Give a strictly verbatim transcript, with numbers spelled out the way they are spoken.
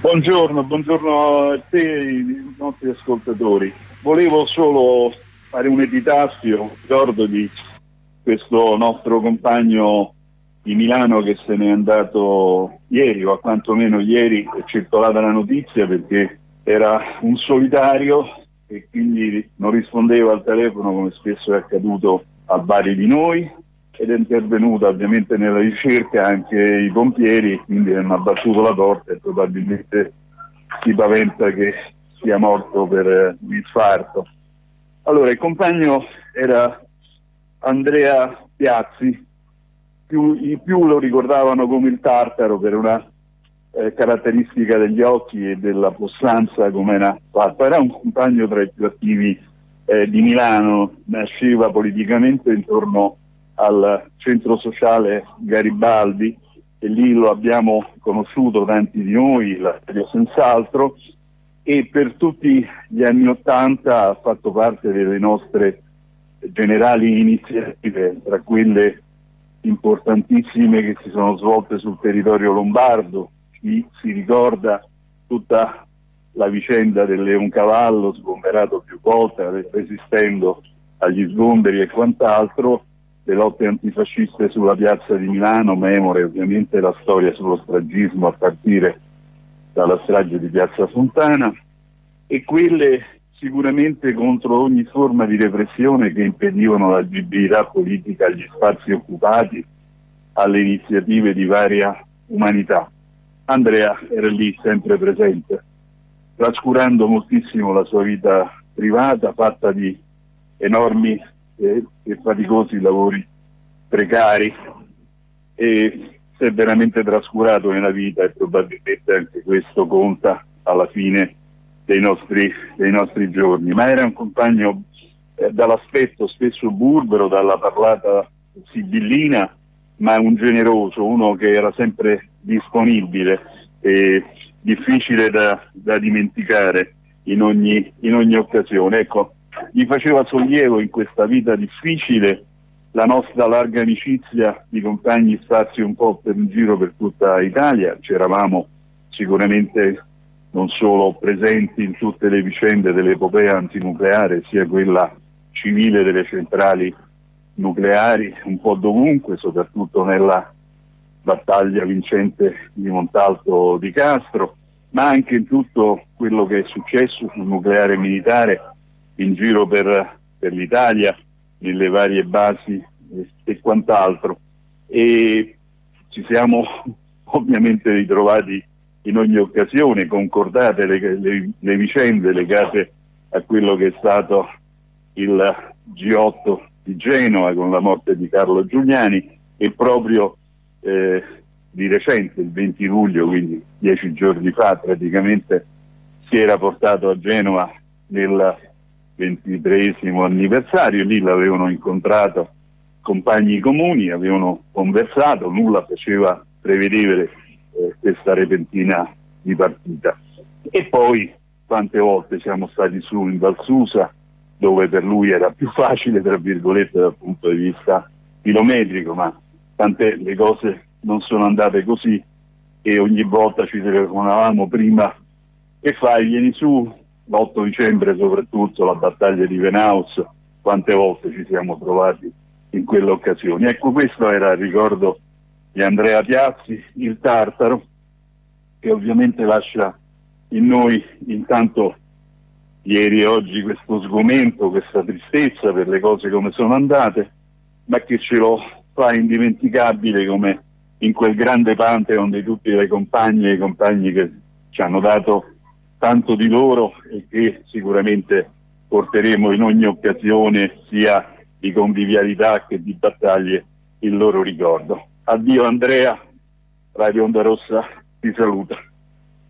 Buongiorno, buongiorno a te e ai nostri ascoltatori. Volevo solo fare un epitaffio, un ricordo di questo nostro compagno di Milano che se n'è andato ieri, o quantomeno ieri è circolata la notizia, perché era un solitario e quindi non rispondeva al telefono come spesso è accaduto a vari di noi, ed è intervenuta ovviamente nella ricerca anche i pompieri, quindi hanno abbattuto la porta e probabilmente si paventa che sia morto per infarto. Allora, il compagno era Andrea Piazzi, più, i più lo ricordavano come il Tartaro per una eh, caratteristica degli occhi e della possanza come era fatto. Era un compagno tra i più attivi eh, di Milano, nasceva politicamente intorno al centro sociale Garibaldi e lì lo abbiamo conosciuto tanti di noi, la radio senz'altro, e per tutti gli anni Ottanta ha fatto parte delle nostre generali iniziative, tra quelle importantissime che si sono svolte sul territorio lombardo. Chi si ricorda tutta la vicenda del Leoncavallo sgomberato più volte, resistendo agli sgomberi e quant'altro, le lotte antifasciste sulla piazza di Milano, memore ovviamente la storia sullo stragismo a partire dalla strage di piazza Fontana, e quelle sicuramente contro ogni forma di repressione che impedivano l'agibilità politica agli spazi occupati, alle iniziative di varia umanità. Andrea era lì sempre presente, trascurando moltissimo la sua vita privata fatta di enormi e, e faticosi lavori precari, e si è veramente trascurato nella vita, e probabilmente anche questo conta alla fine dei nostri, dei nostri giorni. Ma era un compagno eh, dall'aspetto spesso burbero, dalla parlata sibillina, ma un generoso, uno che era sempre disponibile e difficile da, da dimenticare in ogni, in ogni occasione. Ecco, gli faceva sollievo in questa vita difficile la nostra larga amicizia di compagni sparsi un po' per in giro per tutta Italia. C'eravamo sicuramente non solo presenti in tutte le vicende dell'epopea antinucleare, sia quella civile delle centrali nucleari, un po' dovunque, soprattutto nella battaglia vincente di Montalto di Castro, ma anche in tutto quello che è successo sul nucleare militare in giro per, per l'Italia, nelle varie basi e, e quant'altro. E ci siamo ovviamente ritrovati in ogni occasione, concordate le, le, le vicende legate a quello che è stato il G otto di Genova con la morte di Carlo Giuliani, e proprio eh, di recente, il venti luglio, quindi dieci giorni fa praticamente, si era portato a Genova nel ventitreesimo anniversario. Lì l'avevano incontrato compagni comuni, avevano conversato, nulla faceva prevedere eh, questa repentina dipartita. E poi quante volte siamo stati su in Val Susa, dove per lui era più facile, tra virgolette, dal punto di vista chilometrico, ma tante le cose non sono andate così, e ogni volta ci telefonavamo prima: che fai, vieni su, l'otto dicembre soprattutto, la battaglia di Venaus, quante volte ci siamo trovati in quelle occasioni. Ecco, questo era il ricordo di Andrea Piazzi, il Tartaro, che ovviamente lascia in noi intanto ieri e oggi questo sgomento, questa tristezza per le cose come sono andate, ma che ce lo fa indimenticabile come in quel grande pantheon di tutte le compagne e i compagni che ci hanno dato tanto di loro e che sicuramente porteremo in ogni occasione, sia di convivialità che di battaglie, il loro ricordo. Addio Andrea, Radio Onda Rossa ti saluta.